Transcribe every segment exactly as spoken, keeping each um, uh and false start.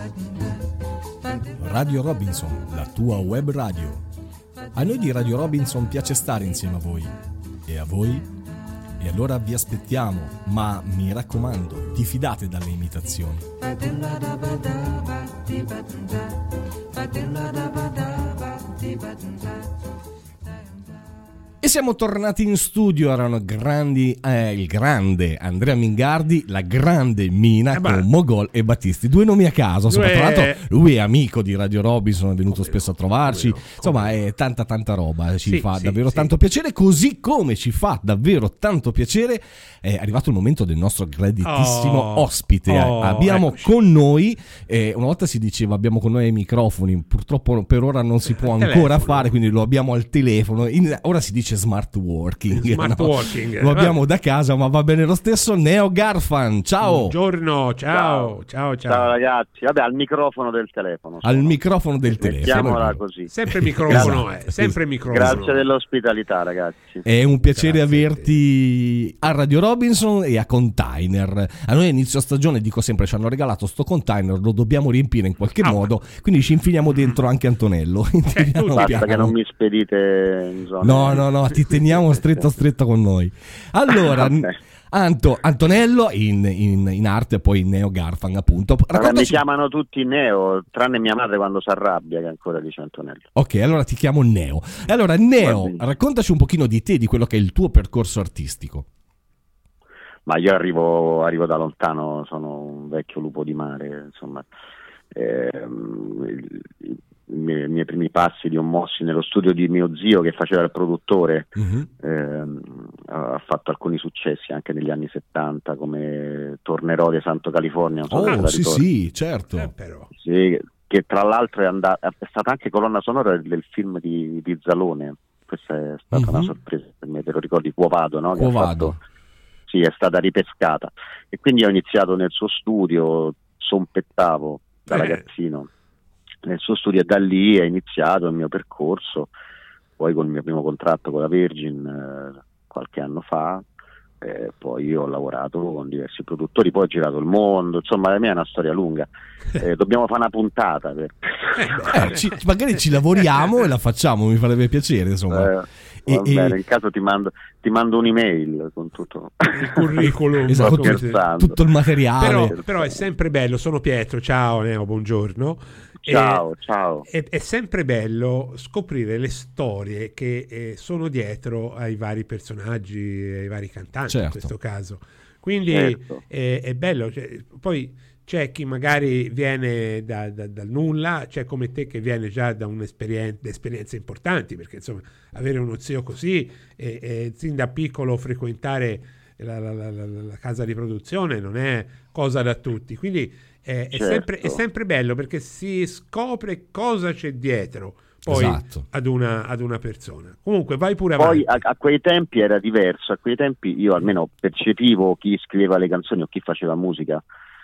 Radio Robinson, la tua web radio. A noi di Radio Robinson piace stare insieme a voi. E a voi? E allora vi aspettiamo, ma mi raccomando, diffidate dalle imitazioni. E siamo tornati in studio, erano grandi, eh, il grande Andrea Mingardi, la grande Mina eh con Mogol e Battisti, due nomi a caso, due... tra l'altro lui è amico di Radio Robinson, è venuto come spesso no, a trovarci, come insomma come è tanta tanta roba, ci sì, fa sì, davvero sì. tanto piacere, così come ci fa davvero tanto piacere, è arrivato il momento del nostro graditissimo oh, ospite, oh, abbiamo eccoci. con noi, eh, una volta si diceva abbiamo con noi i microfoni, purtroppo per ora non si può ancora telefono. fare, quindi lo abbiamo al telefono, In, ora si dice smart working, smart no? working lo abbiamo da casa, ma va bene lo stesso. Neo Garfan, ciao. Buongiorno, ciao, ciao, ciao, ciao ragazzi. Vabbè, al microfono del telefono. Al microfono del telefono. Così. Sempre microfono, eh. sempre microfono. Grazie dell'ospitalità, ragazzi. È un piacere Grazie. averti a Radio Robinson e a Container. A noi a inizio stagione, dico sempre, ci hanno regalato sto container, lo dobbiamo riempire in qualche ah, modo, quindi ci infiliamo dentro anche Antonello. Eh, basta piano. che non mi spedite in zona. No, no, no, ti teniamo stretto stretto con noi. Allora, okay. Anto, Antonello in, in, in arte, poi Neo Garfan, appunto. Raccontaci... Mi chiamano tutti Neo, tranne mia madre quando si arrabbia, che ancora dice Antonello. Ok, allora ti chiamo Neo. Allora, Neo, raccontaci un pochino di te, di quello che è il tuo percorso artistico. Ma io arrivo, arrivo da lontano, sono un vecchio lupo di mare, insomma. Eh, I miei, i miei primi passi li ho mossi nello studio di mio zio che faceva il produttore, uh-huh. eh, ha fatto alcuni successi anche negli anni settanta come Tornerò di Santo California. Non so oh sì sì certo eh, però. Sì, che tra l'altro è, andata, è stata anche colonna sonora del film di, di Zalone. Questa è stata uh-huh. una sorpresa per me, te lo ricordi, Quo Vado, no? Quo Vado. Fatto, sì, è stata ripescata e quindi ho iniziato nel suo studio, sompettavo da eh. ragazzino nel suo studio e da lì è iniziato il mio percorso, poi con il mio primo contratto con la Virgin eh, qualche anno fa, eh, poi io ho lavorato con diversi produttori, poi ho girato il mondo, insomma la mia è una storia lunga, eh, dobbiamo fare una puntata per... eh, ci, magari ci lavoriamo e la facciamo, mi farebbe piacere insomma. Eh, Va e, bene, e... in caso ti mando, ti mando un'email con tutto il curriculum, esatto, tutto, tutto il materiale. Però, però è sempre bello, sono Pietro, ciao Neo, buongiorno. Ciao, e, ciao. È, è sempre bello scoprire le storie che eh, sono dietro ai vari personaggi, ai vari cantanti, certo. in questo caso. Quindi certo. è, è bello. Cioè, poi c'è chi magari viene da, da, dal nulla, c'è come te che viene già da un'esperienza, da esperienze importanti, perché insomma avere uno zio così e, e sin da piccolo frequentare la, la, la, la casa di produzione non è cosa da tutti. Quindi è, certo. è, sempre, è sempre bello perché si scopre cosa c'è dietro poi esatto. ad, una, ad una persona. Comunque vai pure avanti. Poi a, a quei tempi era diverso, a quei tempi io almeno percepivo chi scriveva le canzoni o chi faceva musica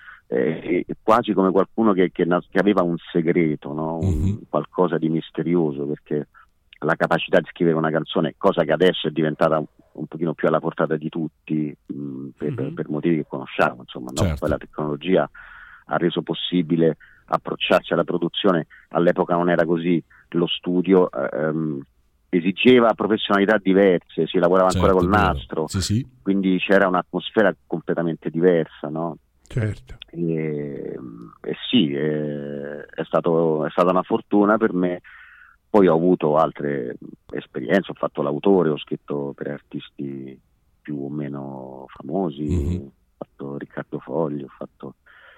eh, quasi come qualcuno che, che, che aveva un segreto, no? un, mm-hmm. qualcosa di misterioso, perché la capacità di scrivere una canzone, cosa che adesso è diventata un, un pochino più alla portata di tutti mh, per, mm-hmm. per, per motivi che conosciamo, insomma, no? Certo. Poi la tecnologia ha reso possibile approcciarsi alla produzione, all'epoca non era così, lo studio ehm, esigeva professionalità diverse, si lavorava certo, ancora col nastro, sì, sì. quindi c'era un'atmosfera completamente diversa, no? Certo. E, e sì, è, è, stato, è stata una fortuna per me. Poi ho avuto altre esperienze, ho fatto l'autore, ho scritto per artisti più o meno famosi, mm-hmm. ho fatto Riccardo Fogli, ho fatto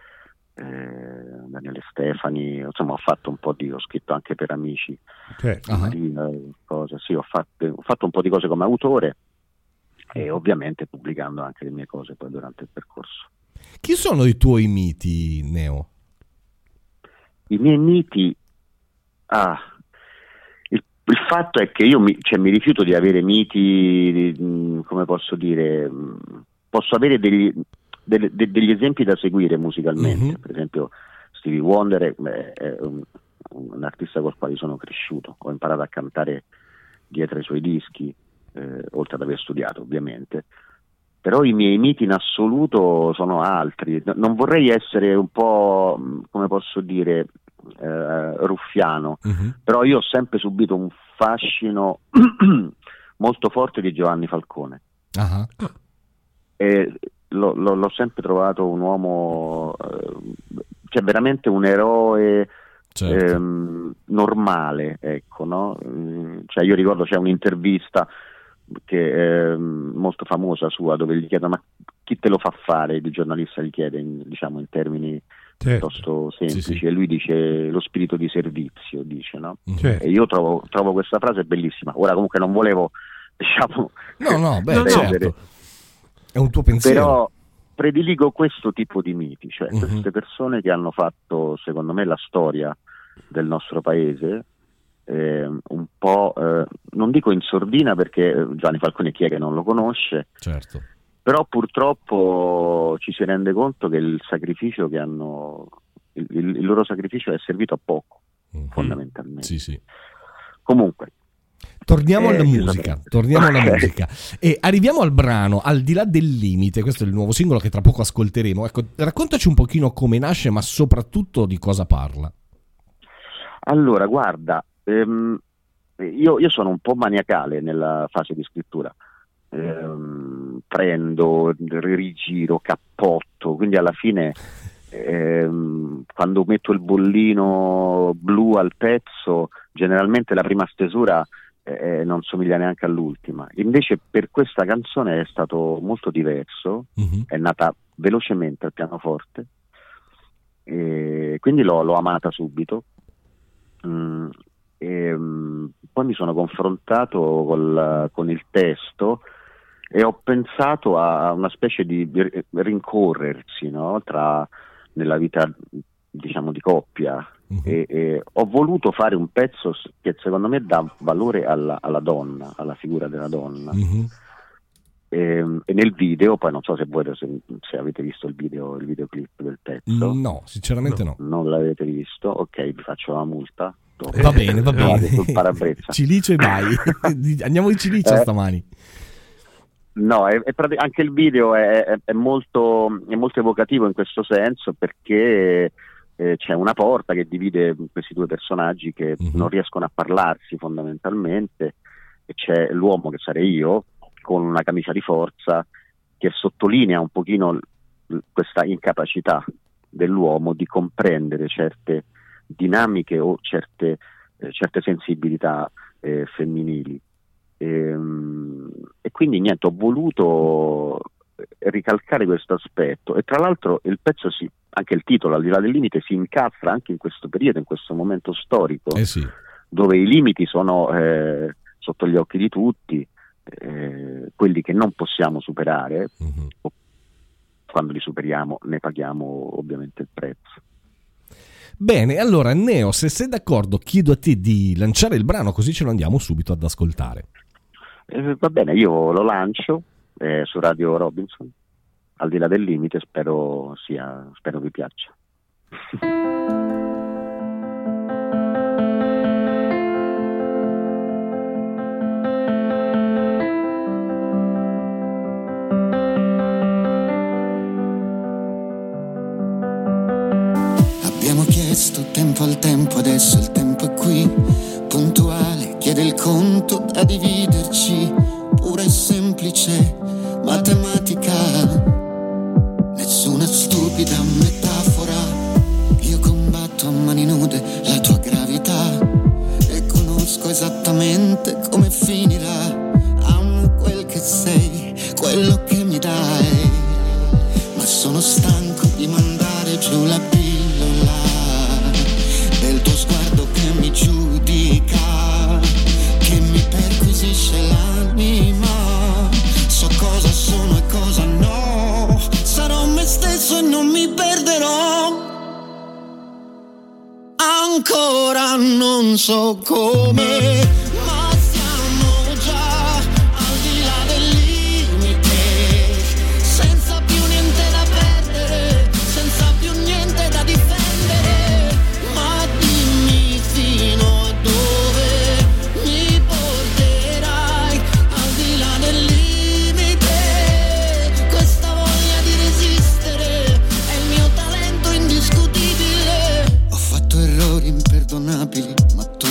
eh, Daniele Stefani, insomma ho fatto un po' di, ho scritto anche per amici, certo. Marina, cose, sì, ho fatto, ho fatto un po' di cose come autore e ovviamente pubblicando anche le mie cose poi durante il percorso. Chi sono i tuoi miti, Neo? I miei miti, ah, il, il fatto è che io mi, cioè, mi rifiuto di avere miti, come posso dire, posso avere degli, delle, de, degli esempi da seguire musicalmente, mm-hmm. per esempio Stevie Wonder è, è un, un artista col quale sono cresciuto, ho imparato a cantare dietro ai suoi dischi, eh, oltre ad aver studiato ovviamente. però i miei miti in assoluto sono altri. Non vorrei essere un po', come posso dire, eh, ruffiano, uh-huh. però io ho sempre subito un fascino molto forte di Giovanni Falcone. Uh-huh. E lo, lo, l'ho sempre trovato un uomo, eh, cioè veramente un eroe, certo. ehm, normale, ecco, no? Cioè io ricordo c'è un'intervista che è molto famosa sua, dove gli chiedono: ma chi te lo fa fare? Il giornalista gli chiede in, diciamo in termini certo. piuttosto semplici, sì, sì. e lui dice lo spirito di servizio, dice, no? Certo. E io trovo, trovo questa frase bellissima. Ora comunque non volevo, diciamo, no no beh no, certo. È un tuo pensiero, però prediligo questo tipo di miti, cioè uh-huh. queste persone che hanno fatto, secondo me, la storia del nostro paese. Eh, un po', eh, non dico in sordina, perché Giovanni Falcone chi è che non lo conosce, certo. però purtroppo ci si rende conto che il sacrificio che hanno, il, il, il loro sacrificio è servito a poco, mm-hmm. fondamentalmente. Sì, sì. Comunque torniamo eh, alla musica, torniamo alla musica e arriviamo al brano Al di là del limite. Questo è il nuovo singolo che tra poco ascolteremo. Ecco, raccontaci un pochino come nasce, ma soprattutto di cosa parla. Allora, guarda, Ehm, io, io sono un po' maniacale nella fase di scrittura, ehm, prendo, rigiro, cappotto, quindi alla fine ehm, quando metto il bollino blu al pezzo, generalmente la prima stesura eh, non somiglia neanche all'ultima. Invece per questa canzone è stato molto diverso, mm-hmm. è nata velocemente al pianoforte, e quindi l'ho, l'ho amata subito. Mm. E, um, poi mi sono confrontato col, con il testo e ho pensato a una specie di rincorrersi, no? Tra nella vita, diciamo, di coppia, uh-huh. e, e ho voluto fare un pezzo che secondo me dà valore alla, alla donna, alla figura della donna. Uh-huh. E, e nel video, poi non so se voi se, se avete visto il video, il videoclip del pezzo. No, sinceramente no. no. Non l'avete visto? Ok, vi faccio la multa. Eh, va bene, va bene. Cilicio e vai. Andiamo di Cilicio eh, stamani. No, è, è pratic- anche il video è, è, è, molto, è molto evocativo in questo senso, perché eh, c'è una porta che divide questi due personaggi che mm-hmm. non riescono a parlarsi fondamentalmente, e c'è l'uomo, che sarei io, con una camicia di forza, che sottolinea un pochino questa incapacità dell'uomo di comprendere certe dinamiche o certe, eh, certe sensibilità eh, femminili. E, e quindi niente, ho voluto ricalcare questo aspetto, e tra l'altro il pezzo, si, anche il titolo Al di là del limite, si incastra anche in questo periodo, in questo momento storico, eh sì. dove i limiti sono eh, sotto gli occhi di tutti, eh, quelli che non possiamo superare, mm-hmm. o quando li superiamo ne paghiamo ovviamente il prezzo. Bene, allora Neo, se sei d'accordo, chiedo a te di lanciare il brano, così ce lo andiamo subito ad ascoltare. Eh, va bene, io lo lancio eh, su Radio Robinson, Al di là del limite, spero sia, spero vi piaccia. Tempo al tempo, adesso il tempo è qui, puntuale, chiede il conto da dividerci, pura e semplice matematica, nessuna stupida metafora. Io combatto a mani nude la tua gravità e conosco esattamente come finirà. Amo quel che sei, quello che mi dai, ma sono stanco di mandare giù la pillola del tuo sguardo che mi giudica, che mi perquisisce l'anima. So cosa sono e cosa no, sarò me stesso e non mi perderò. Ancora non so come,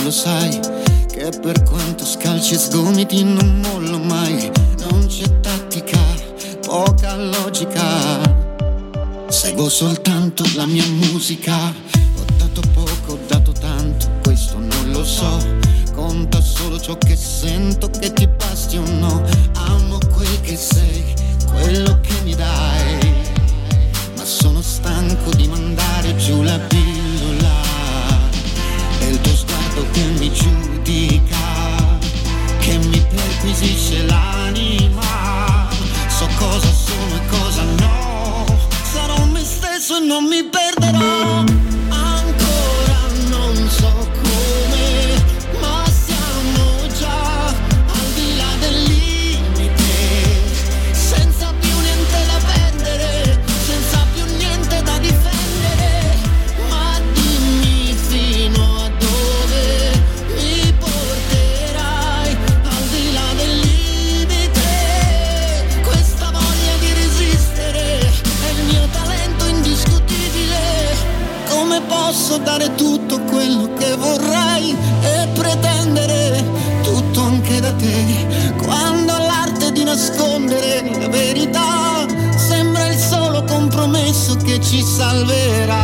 lo sai che per quanto scalci e sgomiti non mollo mai. Non c'è tattica, poca logica, seguo soltanto la mia musica. Ho dato poco, ho dato tanto, questo non lo so. Conta solo ciò che sento, che ti basti o no. Amo quel che sei, quello che mi dai, ma sono stanco di mandare giù la pillola. È il tuo sguardo che mi giudica, che mi perquisisce l'anima. So cosa sono e cosa no, sarò me stesso e non mi perderò. Ancora non so come, ma siamo già al di là del limite, senza più niente da perdere, senza più niente da difendere. Ma dimmi fino a dove mi porterai, al di là del limite. Questa voglia di resistere è il mio talento indiscutibile. Come posso dare tutto quello che vorrei e pretendere tutto anche da te, quando l'arte di nascondere la verità sembra il solo compromesso che ci salverà.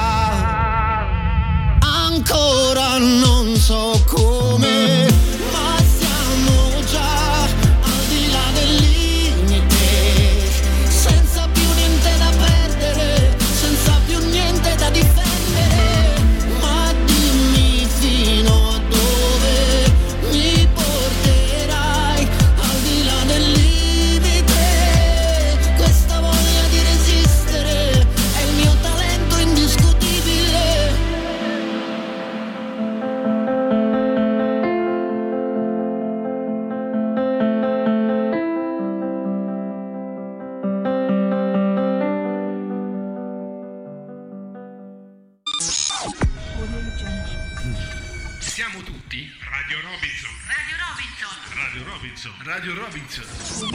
Ancora non so come, ma siamo già al di là del limite, senza più niente da perdere, senza più niente da difendere. Ma dimmi fino a dove mi porterai, al di là del limite. Questa voglia di resistere è il mio talento indiscutibile. Siamo tutti Radio Robinson. Radio Robinson. Radio Robinson. Radio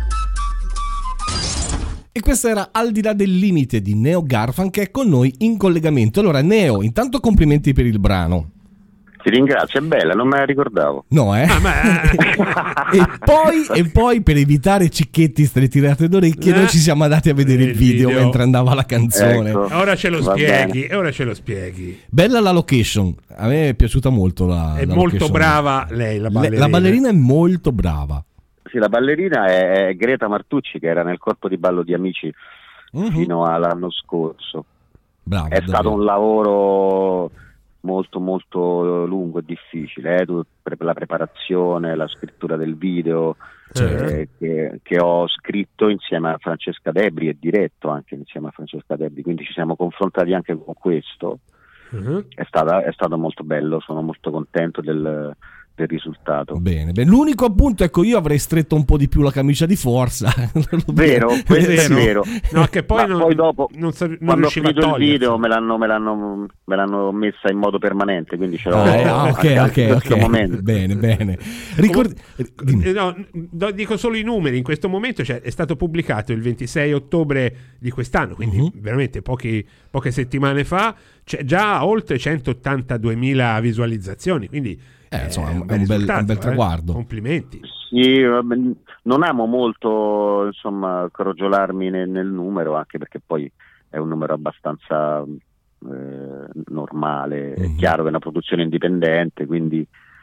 Robinson. E questa era Al di là del limite di Neo Garfan, che è con noi in collegamento. Allora Neo, intanto complimenti per il brano. Ti ringrazio, è bella, non me la ricordavo. No, eh? Ah, ma... e, poi, e poi per evitare cicchetti stretirate d'orecchie, Eh. noi ci siamo andati a vedere il, Il video, video. mentre andava la canzone. Ecco. Ora ce lo Va spieghi, bene. e ora ce lo spieghi. Bella la location, a me è piaciuta molto la È la molto location. brava lei, la Le- ballerina. la ballerina è molto brava. Sì, la ballerina è, è Greta Martucci, che era nel corpo di ballo di Amici Mhm. fino all'anno scorso. Brava, È stato un lavoro molto molto lungo e difficile, eh? Tu- pre- la preparazione, la scrittura del video, Certo. eh, che, che ho scritto insieme a Francesca Debri e diretto anche insieme a Francesca Debri, quindi ci siamo confrontati anche con questo. Mhm. È, stata, è stato molto bello, sono molto contento del, del risultato. Bene, bene. L'unico appunto, ecco, io avrei stretto un po' di più la camicia di forza. Vero, questo è vero. No, che poi, Ma non, poi dopo, non, sa- non quando ho riusciva a finito il togliersi. video me l'hanno, me, l'hanno, me l'hanno messa in modo permanente, quindi ce l'ho Ah, anche ok, in ok, questo ok. momento. Bene, bene. Ricordi... dimmi. Eh, no, do- dico solo i numeri. In questo momento, cioè, è stato pubblicato il ventisei ottobre di quest'anno, quindi Mhm. veramente pochi, poche settimane fa. C'è già oltre centottantaduemila visualizzazioni, quindi Eh, insomma, è un bel- risultato, un bel eh. traguardo. Complimenti. Sì, vabbè, non amo molto insomma crogiolarmi nel, nel numero, anche perché poi è un numero abbastanza eh, normale. È Mhm. chiaro che è una produzione indipendente, quindi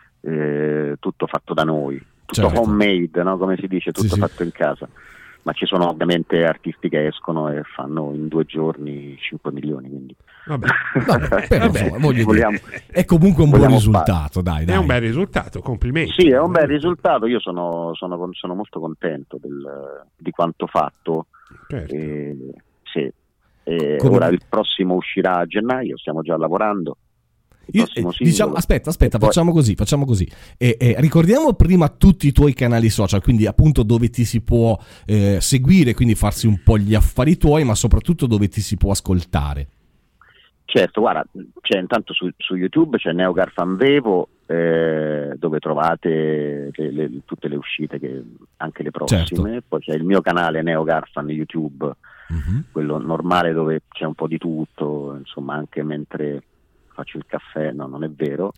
eh, tutto fatto da noi, tutto Certo. homemade, no? Come si dice, tutto Sì, sì. fatto in casa. Ma ci sono ovviamente artisti che escono e fanno in due giorni cinque milioni, quindi Vabbè. Vabbè, però, Vabbè. insomma, voglio dire, Vogliamo- è comunque un buon vogliamo risultato, dai, dai. È un bel risultato, complimenti. Sì, è un bel risultato. Io sono, sono, con- sono molto contento del- di quanto fatto. Certo. E, sì. E Come- ora il prossimo uscirà a gennaio, stiamo già lavorando. Il Io- prossimo eh, singolo. diciamo, aspetta, aspetta, E poi- facciamo così, facciamo così. E, e ricordiamo prima tutti i tuoi canali social, quindi appunto dove ti si può eh, seguire, quindi farsi un po' gli affari tuoi, ma soprattutto dove ti si può ascoltare. Certo, guarda, c'è intanto su, su YouTube c'è Neo Garfan Vevo, eh, dove trovate le- le- tutte le uscite, che, anche le prossime. Certo. Poi c'è il mio canale Neo Garfan YouTube, Mhm. quello normale dove c'è un po' di tutto, insomma, anche mentre faccio il caffè, no, non è vero.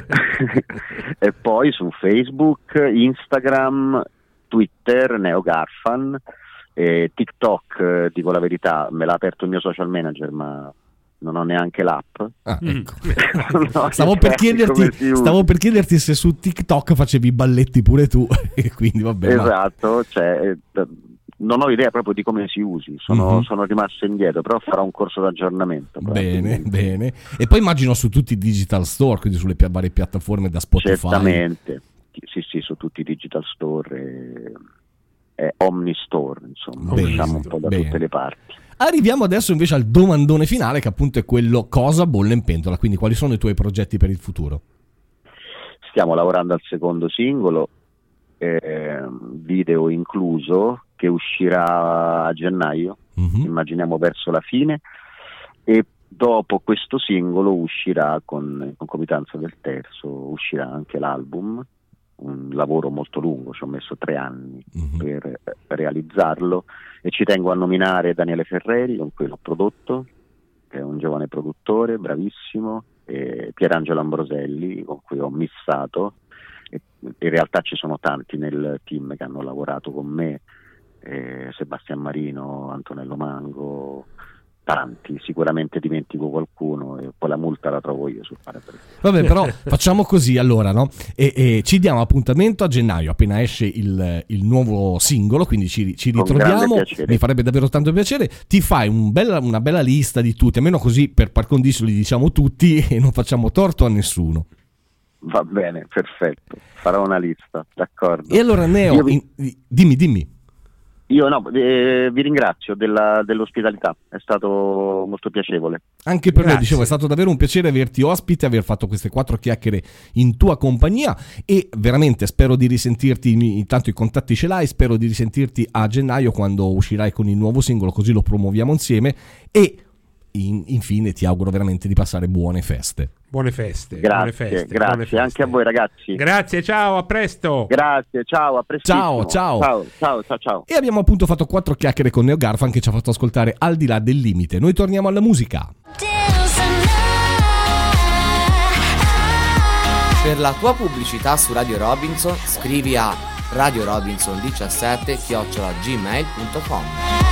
E poi su Facebook, Instagram, Twitter, NeoGarfan, e TikTok, eh, dico la verità, me l'ha aperto il mio social manager, ma non ho neanche l'app. Ah, ecco. no, stavo, per chiederti, stavo per chiederti se su TikTok facevi i balletti pure tu, e quindi vabbè. Esatto, ma... cioè, non ho idea proprio di come si usi, sono, mm-hmm. sono rimasto indietro, però farò un corso d'aggiornamento. Bene, bene. E poi immagino su tutti i digital store, quindi sulle pi- varie piattaforme da Spotify. Certamente, sì sì, su tutti i digital store e, e Omnistore, insomma, bene, diciamo un po' da bene. Tutte le parti. Arriviamo adesso invece al domandone finale, che appunto è quello: cosa bolle in pentola? Quindi quali sono i tuoi progetti per il futuro? Stiamo lavorando al secondo singolo, eh, video incluso, che uscirà a gennaio, mm-hmm. immaginiamo verso la fine, e dopo questo singolo uscirà, con in concomitanza del terzo, uscirà anche l'album, un lavoro molto lungo, ci ho messo tre anni mm-hmm. per realizzarlo, e ci tengo a nominare Daniele Ferreri, con cui l'ho prodotto, che è un giovane produttore, bravissimo, e Pierangelo Ambroselli, con cui ho missato, e in realtà ci sono tanti nel team che hanno lavorato con me, eh, Sebastian Marino, Antonello Mango, tanti, sicuramente dimentico qualcuno e poi la multa la trovo io sul parabrezza. Vabbè, però facciamo così allora, no? E, e ci diamo appuntamento a gennaio, appena esce il, il nuovo singolo, quindi ci, ci ritroviamo, mi farebbe davvero tanto piacere. Ti fai un bella, una bella lista di tutti, almeno così per par condicio li diciamo tutti e non facciamo torto a nessuno. Va bene, perfetto, farò una lista, d'accordo. E allora Neo, vi... in, dimmi, dimmi. Io no, eh, vi ringrazio della, dell'ospitalità, è stato molto piacevole. Anche per Grazie. me, dicevo, è stato davvero un piacere averti ospite, aver fatto queste quattro chiacchiere in tua compagnia, e veramente spero di risentirti, intanto i contatti ce l'hai, spero di risentirti a gennaio quando uscirai con il nuovo singolo, così lo promuoviamo insieme, e in, infine ti auguro veramente di passare buone feste. Buone feste, grazie, buone feste, grazie buone feste. Anche a voi ragazzi. Grazie, ciao, a presto. Grazie, ciao, a presto. Ciao, ciao. Ciao, ciao, ciao, ciao. E abbiamo appunto fatto quattro chiacchiere con Neo Garfan, che ci ha fatto ascoltare Al di là del limite. Noi torniamo alla musica. Per la tua pubblicità su Radio Robinson scrivi a radiorobinson diciassette chiocciola gmail punto com.